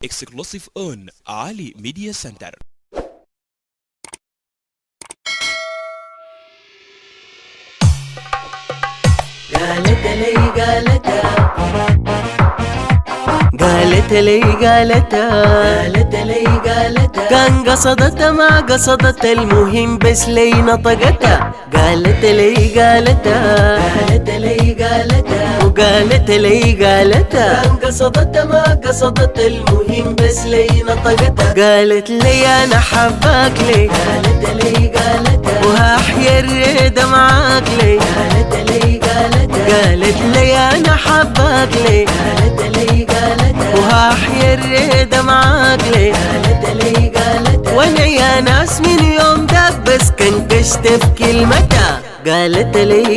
Exclusive on Ali Media Center. قالت لي قالت كان قصدتها ما قصدت المهم بس لي نطقتها. قالت لي وقالت لي كان قصدتها ما قصدت المهم بس لي نطقتها. قالت لي انا حباك لي، وهحيا الريدة معاك لي. قالت لي انا حباك لي، وهحيا الريدة معاك لي. وانا يا ناس من يوم داك بس كنكشت في كلمتها. قالت لي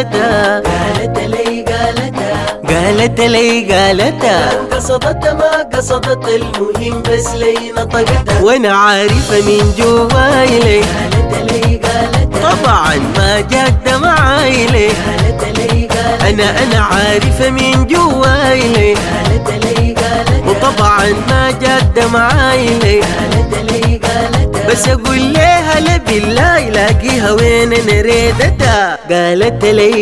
قصدتها ما قصدت المهم بس لي نطقتها. وانا عارفة من جواي لي طبعا ما جد معاي لي. انا عارفة من جواي لي وطبعا ما جد معاي لي. بس اقول لها لا بالله لاقيها وين انا ريدتها. قالت لي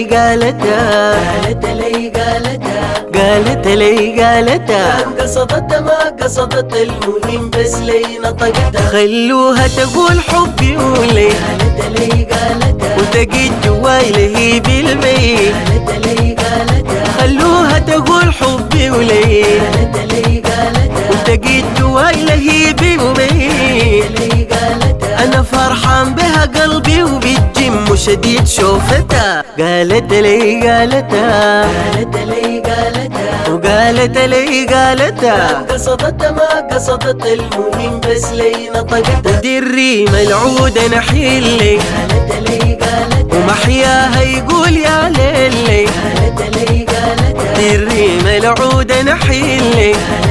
كان قصدتها ما قصدت المهم بس لي نطقتها. خلوها تقول حبي ولي وتجد جواي لهيب المي. خلوها تقول حبي ولي وتجد جواي لهيب المي. انا فرحان بها قلبي وبالجم شديد شوفتها. قالت لي وقالت لي كان قصدتها ما قصدت المهم بس لي نطقتها. دري ملعودة نحيلي ومحياها يقول يا ليلي. دري ملعودة نحيلي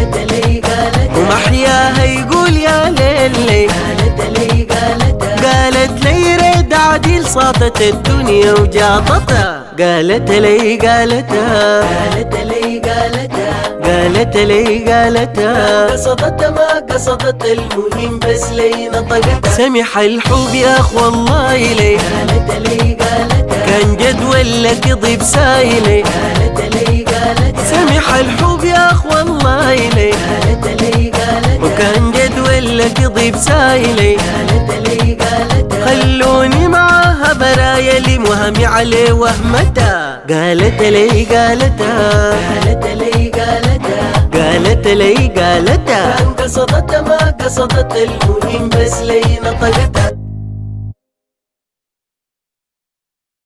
ومحياها يقول يا ليلي. قالت لي ريد عديل صاطت الدنيا وجاطتها. قالت لي قصدتها ما قصدت المهم بس لي نطقتها. سمح الحب يا اخ والله لي كان جد ولا كذب سايلي. سمح الحب يا اخ والله لي وكان جد ولا كذب سايلي. خلوني معاها برايا لي مهمي عليه وهمتها. قالت لي كان قصدتها ما قصدت المهم بس لي نطقتها.